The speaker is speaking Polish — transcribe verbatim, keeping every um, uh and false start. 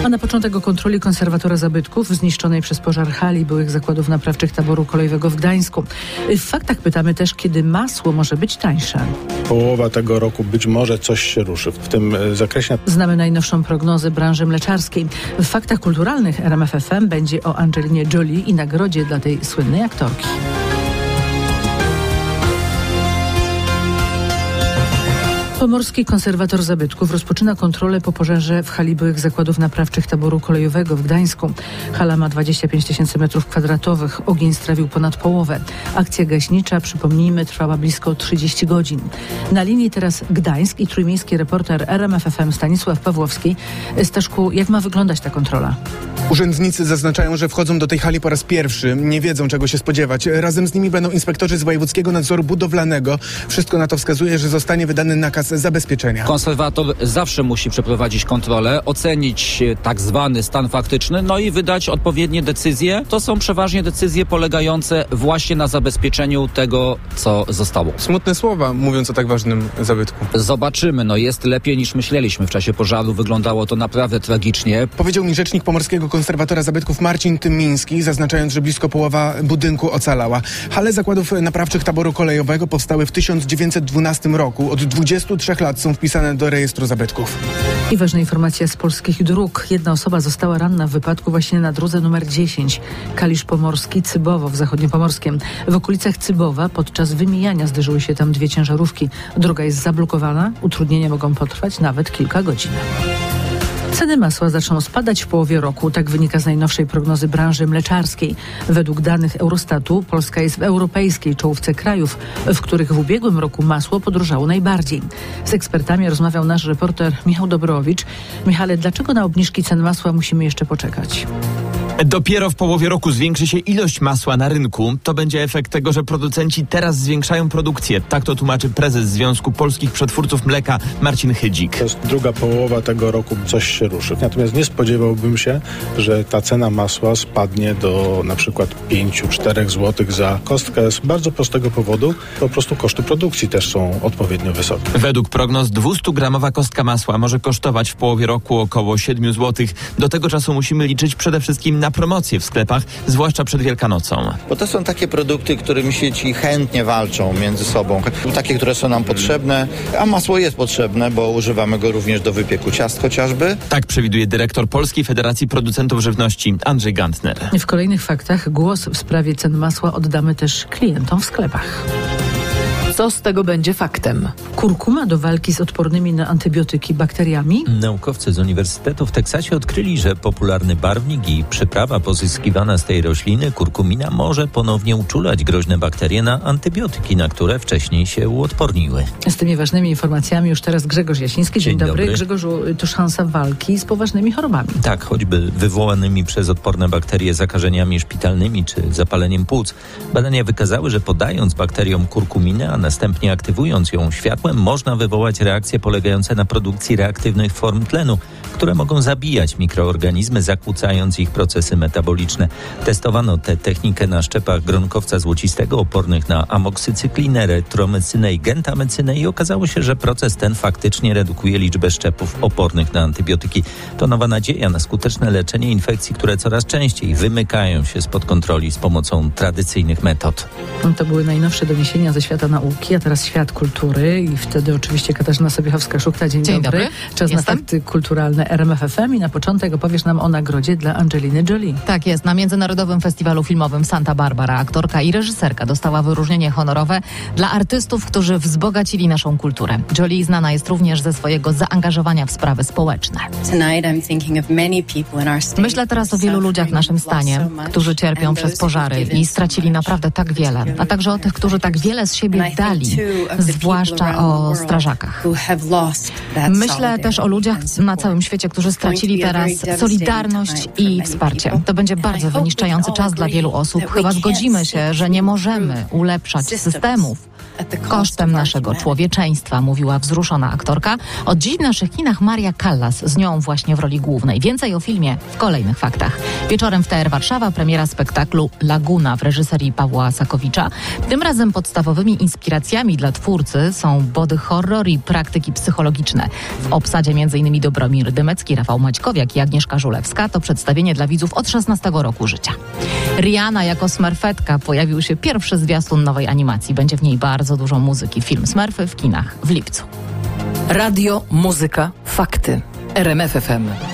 A na początek o kontroli konserwatora zabytków zniszczonej przez pożar hali byłych zakładów naprawczych taboru kolejowego w Gdańsku. W faktach pytamy też, kiedy masło może być tańsze. Połowa tego roku być może coś się ruszy w tym zakresie. Znamy najnowszą prognozę branży mleczarskiej. W faktach kulturalnych R M F F M będzie o Angelinie Jolie i nagrodzie dla tej słynnej aktorki. Pomorski konserwator zabytków rozpoczyna kontrolę po pożarze w hali byłych zakładów naprawczych taboru kolejowego w Gdańsku. Hala ma dwadzieścia pięć tysięcy metrów kwadratowych. Ogień strawił ponad połowę. Akcja gaśnicza, przypomnijmy, trwała blisko trzydzieści godzin. Na linii teraz Gdańsk i trójmiejski reporter R M F F M Stanisław Pawłowski. Staszku, jak ma wyglądać ta kontrola? Urzędnicy zaznaczają, że wchodzą do tej hali po raz pierwszy. Nie wiedzą, czego się spodziewać. Razem z nimi będą inspektorzy z Wojewódzkiego Nadzoru Budowlanego. Wszystko na to wskazuje, że zostanie wydany nakaz zabezpieczenia. Konserwator zawsze musi przeprowadzić kontrolę, ocenić tak zwany stan faktyczny, no i wydać odpowiednie decyzje. To są przeważnie decyzje polegające właśnie na zabezpieczeniu tego, co zostało. Smutne słowa, mówiąc o tak ważnym zabytku. Zobaczymy, no jest lepiej niż myśleliśmy. W czasie pożaru wyglądało to naprawdę tragicznie. Powiedział mi rzecznik Pomorskiego Konserwatora Zabytków Marcin Tymiński, zaznaczając, że blisko połowa budynku ocalała. Hale zakładów naprawczych taboru kolejowego powstały w tysiąc dziewięćset dwunastym roku. Od dwudziestu trzech lat są wpisane do rejestru zabytków. I ważna informacja z polskich dróg. Jedna osoba została ranna w wypadku właśnie na drodze numer dziesięć. Kalisz Pomorski, Cybowo w Zachodniopomorskiem. W okolicach Cybowa podczas wymijania zderzyły się tam dwie ciężarówki. Droga jest zablokowana. Utrudnienia mogą potrwać nawet kilka godzin. Ceny masła zaczną spadać w połowie roku, tak wynika z najnowszej prognozy branży mleczarskiej. Według danych Eurostatu Polska jest w europejskiej czołówce krajów, w których w ubiegłym roku masło podrożało najbardziej. Z ekspertami rozmawiał nasz reporter Michał Dobrowicz. Michale, dlaczego na obniżki cen masła musimy jeszcze poczekać? Dopiero w połowie roku zwiększy się ilość masła na rynku. To będzie efekt tego, że producenci teraz zwiększają produkcję. Tak to tłumaczy prezes Związku Polskich Przetwórców Mleka Marcin Chydzik. To jest druga połowa tego roku, coś się ruszy. Natomiast nie spodziewałbym się, że ta cena masła spadnie do na przykład pięć do czterech złotych za kostkę z bardzo prostego powodu. Po prostu koszty produkcji też są odpowiednio wysokie. Według prognoz dwustugramowa kostka masła może kosztować w połowie roku około siedem złotych. Do tego czasu musimy liczyć przede wszystkim na promocje w sklepach, zwłaszcza przed Wielkanocą. Bo to są takie produkty, którymi sieci chętnie walczą między sobą. Takie, które są nam potrzebne, a masło jest potrzebne, bo używamy go również do wypieku ciast chociażby. Tak przewiduje dyrektor Polskiej Federacji Producentów Żywności Andrzej Gantner. W kolejnych faktach głos w sprawie cen masła oddamy też klientom w sklepach. Co z tego będzie faktem? Kurkuma do walki z odpornymi na antybiotyki bakteriami? Naukowcy z Uniwersytetu w Teksasie odkryli, że popularny barwnik i przyprawa pozyskiwana z tej rośliny, kurkumina, może ponownie uczulać groźne bakterie na antybiotyki, na które wcześniej się uodporniły. Z tymi ważnymi informacjami już teraz Grzegorz Jasiński. Dzień, Dzień dobry. dobry. Grzegorzu, to szansa walki z poważnymi chorobami. Tak, choćby wywołanymi przez odporne bakterie zakażeniami szpitalnymi czy zapaleniem płuc. Badania wykazały, że podając bakteriom kurkuminę, a następnie aktywując ją światłem, można wywołać reakcje polegające na produkcji reaktywnych form tlenu, które mogą zabijać mikroorganizmy, zakłócając ich procesy metaboliczne. Testowano tę technikę na szczepach gronkowca złocistego opornych na amoksycyklinę, retromycynę i gentamycynę i okazało się, że proces ten faktycznie redukuje liczbę szczepów opornych na antybiotyki. To nowa nadzieja na skuteczne leczenie infekcji, które coraz częściej wymykają się spod kontroli z pomocą tradycyjnych metod. To były najnowsze doniesienia ze świata nauki, a teraz świat kultury i wtedy oczywiście Katarzyna Sobiechowska-Szukta. Dzień, Dzień dobry. dobry. Czas Jestem. na fakty kulturalne R M F F M i na początek opowiesz nam o nagrodzie dla Angeliny Jolie. Tak jest. Na Międzynarodowym Festiwalu Filmowym Santa Barbara aktorka i reżyserka dostała wyróżnienie honorowe dla artystów, którzy wzbogacili naszą kulturę. Jolie znana jest również ze swojego zaangażowania w sprawy społeczne. Myślę teraz o wielu ludziach w naszym stanie, którzy cierpią przez pożary i stracili naprawdę tak wiele, a także o tych, którzy tak wiele z siebie dali, zwłaszcza o strażakach. Myślę też o ludziach na całym świecie, którzy stracili teraz solidarność i wsparcie. To będzie bardzo wyniszczający czas dla wielu osób. Chyba zgodzimy się, że nie możemy ulepszać systemów, Kosztem naszego człowieczeństwa, mówiła wzruszona aktorka. Od dziś w naszych kinach Maria Callas, z nią właśnie w roli głównej. Więcej o filmie w kolejnych faktach. Wieczorem w T R Warszawa premiera spektaklu Laguna w reżyserii Pawła Sakowicza. Tym razem podstawowymi inspiracjami dla twórcy są body horror i praktyki psychologiczne. W obsadzie m.in. Dobromir Dymecki, Rafał Maćkowiak i Agnieszka Żulewska. To przedstawienie dla widzów od szesnastego roku życia. Rihanna jako Smurfetka. Pojawił się pierwszy zwiastun nowej animacji. Będzie w niej bardzo dużo muzyki. Film Smurfy w kinach w lipcu. Radio, muzyka, fakty. R M F F M.